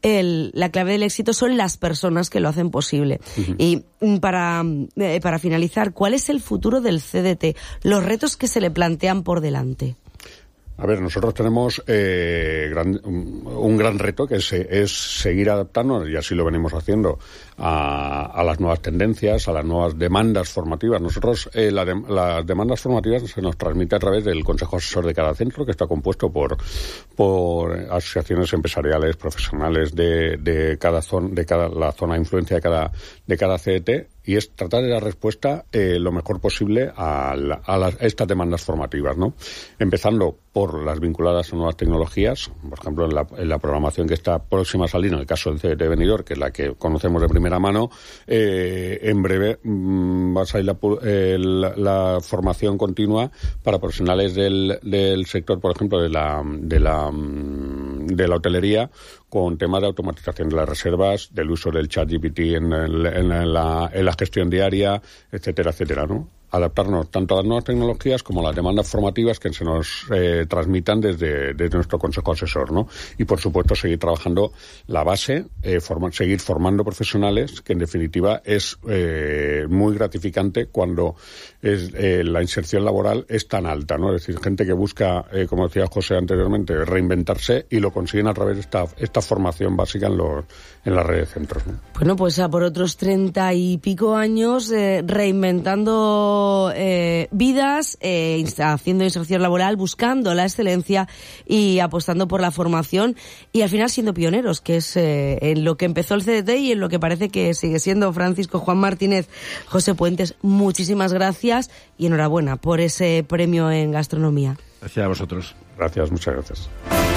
la clave del éxito son las personas que lo hacen posible. Uh-huh. Y para finalizar, ¿cuál es el futuro del CDT? Los retos que se le plantean por delante. A ver, nosotros tenemos un gran reto que es seguir adaptándonos, y así lo venimos haciendo, a las nuevas tendencias, a las nuevas demandas formativas. Nosotros, las demandas formativas se nos transmite a través del Consejo Asesor de cada centro, que está compuesto por asociaciones empresariales, profesionales de la zona de influencia de cada CDT, y es tratar de dar respuesta lo mejor posible a estas demandas formativas, ¿no? Empezando por las vinculadas a nuevas tecnologías, por ejemplo, en la programación que está próxima a salir, en el caso del CDT Benidorm, que es la que conocemos de primera mano, en breve va a salir la formación continua para profesionales del sector, por ejemplo, de la hotelería, con temas de automatización de las reservas, del uso del ChatGPT en la gestión diaria, etcétera, etcétera, ¿no? Adaptarnos tanto a las nuevas tecnologías como a las demandas formativas que se nos transmitan desde nuestro consejo asesor, ¿no? Y por supuesto seguir trabajando la base, seguir formando profesionales, que en definitiva es muy gratificante cuando la inserción laboral es tan alta, ¿no? Es decir, gente que busca, como decía José anteriormente, reinventarse, y lo consiguen a través de esta formación básica en la red de centros, ¿no? Bueno, pues a por otros 30 y pico años reinventando vidas, haciendo inserción laboral, buscando la excelencia y apostando por la formación, y al final siendo pioneros, que es en lo que empezó el CDT y en lo que parece que sigue siendo. Francisco, Juan Martínez, José Puentes, muchísimas gracias y enhorabuena por ese premio en gastronomía. Gracias a vosotros. Gracias, muchas gracias.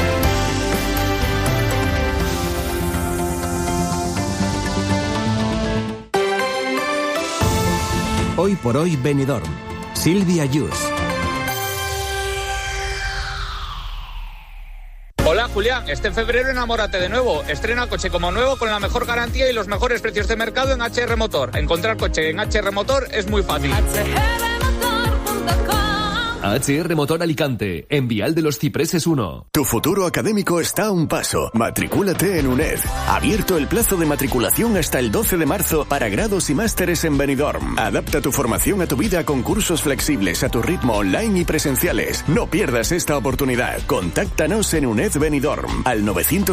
Hoy por hoy Benidorm. Silvia Yus. Hola Julián, este febrero enamórate de nuevo. Estrena coche como nuevo con la mejor garantía y los mejores precios de mercado en HR Motor. Encontrar coche en HR Motor es muy fácil. HR Motor Alicante, en Vial de los Cipreses 1. Tu futuro académico está a un paso. Matricúlate en UNED. Abierto el plazo de matriculación hasta el 12 de marzo para grados y másteres en Benidorm. Adapta tu formación a tu vida con cursos flexibles a tu ritmo, online y presenciales. No pierdas esta oportunidad. Contáctanos en UNED Benidorm al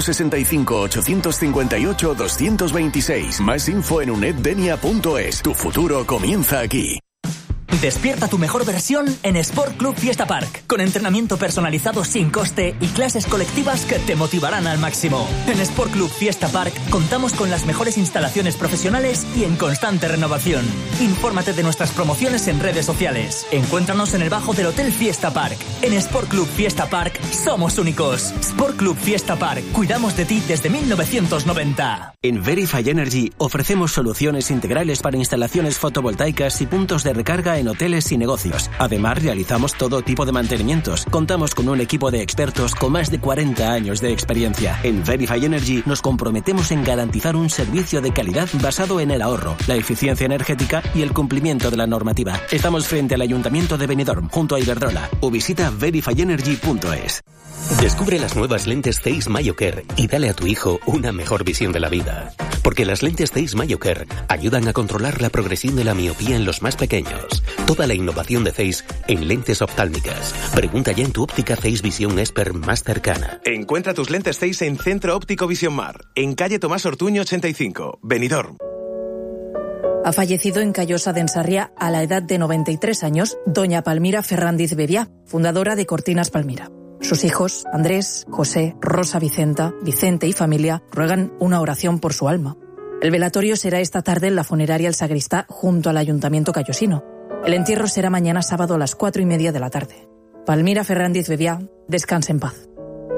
965-858-226. Más info en uneddenia.es. Tu futuro comienza aquí. Despierta tu mejor versión en Sport Club Fiesta Park, con entrenamiento personalizado sin coste y clases colectivas que te motivarán al máximo. En Sport Club Fiesta Park contamos con las mejores instalaciones profesionales y en constante renovación. Infórmate de nuestras promociones en redes sociales. Encuéntranos en el bajo del Hotel Fiesta Park. En Sport Club Fiesta Park somos únicos. Sport Club Fiesta Park, cuidamos de ti desde 1990. En Verify Energy ofrecemos soluciones integrales para instalaciones fotovoltaicas y puntos de recarga en hoteles y negocios. Además, realizamos todo tipo de mantenimientos. Contamos con un equipo de expertos con más de 40 años de experiencia. En Verify Energy nos comprometemos en garantizar un servicio de calidad basado en el ahorro, la eficiencia energética y el cumplimiento de la normativa. Estamos frente al Ayuntamiento de Benidorm, junto a Iberdrola, o visita verifyenergy.es. Descubre las nuevas lentes Zeiss MyoCare y dale a tu hijo una mejor visión de la vida. Porque las lentes Zeiss MyoCare ayudan a controlar la progresión de la miopía en los más pequeños. Toda la innovación de Zeiss en lentes oftálmicas. Pregunta ya en tu óptica Zeiss Visión Expert más cercana. Encuentra tus lentes Zeiss en Centro Óptico Visión Mar, en calle Tomás Ortuño 85, Benidorm. Ha fallecido en Callosa de Ensarria a la edad de 93 años doña Palmira Ferrandiz Bebiá, fundadora de Cortinas Palmira. Sus hijos, Andrés, José, Rosa Vicenta, Vicente y familia, ruegan una oración por su alma. El velatorio será esta tarde en la funeraria El Sagristá, junto al Ayuntamiento callosino. El entierro será mañana sábado a las 4:30 de la tarde. Palmira Ferrandiz Bebiá, descanse en paz.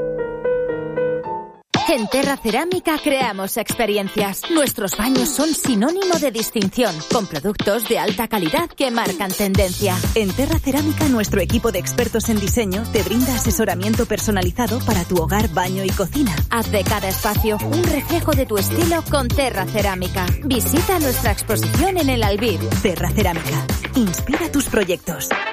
En Terra Cerámica creamos experiencias. Nuestros baños son sinónimo de distinción, con productos de alta calidad que marcan tendencia. En Terra Cerámica, nuestro equipo de expertos en diseño te brinda asesoramiento personalizado para tu hogar, baño y cocina. Haz de cada espacio un reflejo de tu estilo con Terra Cerámica. Visita nuestra exposición en el Albir. Terra Cerámica. Inspira tus proyectos.